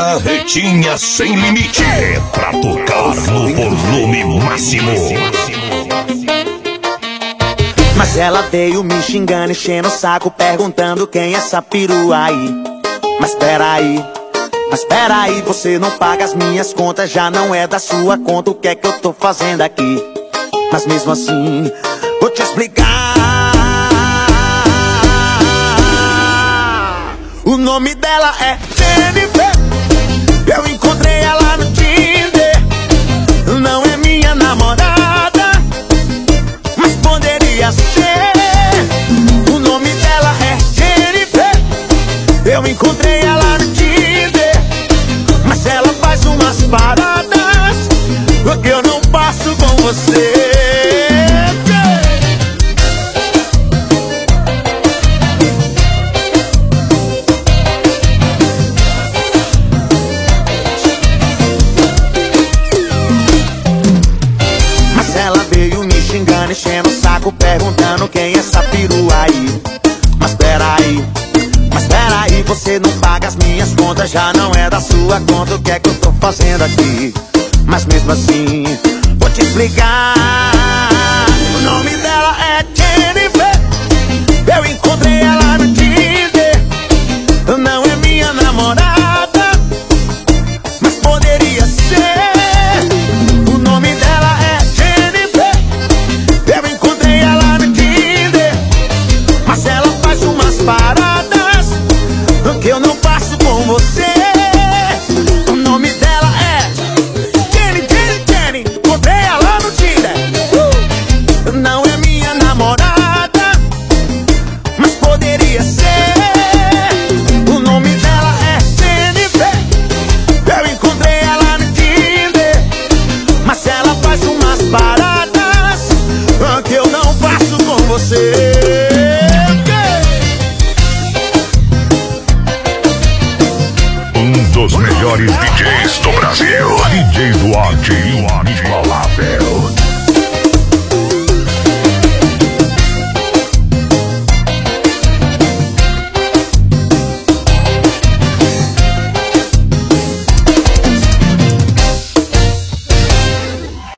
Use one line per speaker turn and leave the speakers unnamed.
Carretinha sem limite, pra tocar no volume máximo.
Mas ela veio me xingando, enchendo o saco, perguntando quem é essa perua aí. Mas peraí, você não paga as minhas contas, já não é da sua conta, o que é que eu tô fazendo aqui? Mas mesmo assim, vou te explicar. O nome dela é Jennifer, eu encontrei ela no Tinder. Não é minha namorada, mas poderia ser. O nome dela é Jennifer, eu encontrei ela no Tinder. Mas ela faz umas paradas que eu não passo com você. Enchendo o saco, perguntando quem é essa perua aí. Mas peraí, você não paga as minhas contas, já não é da sua conta, o que é que eu tô fazendo aqui? Mas mesmo assim, vou te explicar. O nome dela é Jennifer, eu encontrei ela no Tinder. Não é minha namorada, mas poderia ser. O nome dela é Jennifer, eu encontrei ela no Tinder. Mas ela faz umas paradas que eu não faço com você. O nome dela é Jenny, encontrei ela no Tinder. Não é minha namorada, mas poderia ser. O nome dela é Jennifer, eu encontrei ela no Tinder. Mas ela faz umas paradas que eu não faço com você.
Um dos melhores DJs do Brasil, DJ Duarte, inigualável.